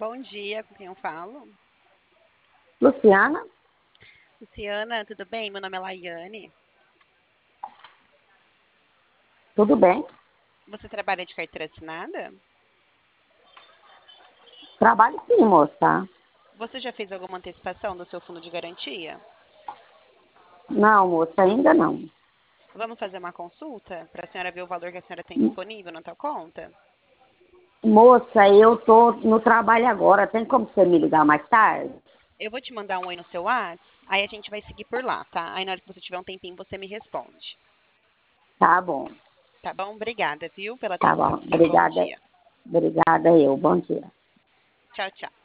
Bom dia, com quem eu falo? Luciana, Luciana, tudo bem? Meu nome é Laiane. tudo bem? Você trabalha de carteira assinada? Trabalho sim, moça. Você já fez alguma antecipação do seu fundo de garantia? Não, moça, ainda não. Vamos fazer uma consulta para a senhora ver o valor que a senhora tem disponível na tua conta? Moça, eu tô no trabalho agora. Tem como você me ligar mais tarde? Eu vou te mandar um oi no seu WhatsApp, aí a gente vai seguir por lá, tá? Aí na hora que você tiver um tempinho, você me responde. Tá bom, Tá bom? Obrigada, viu, pela tá atenção. bom. Bom Obrigada, dia. obrigada eu. Bom dia. Tchau, tchau.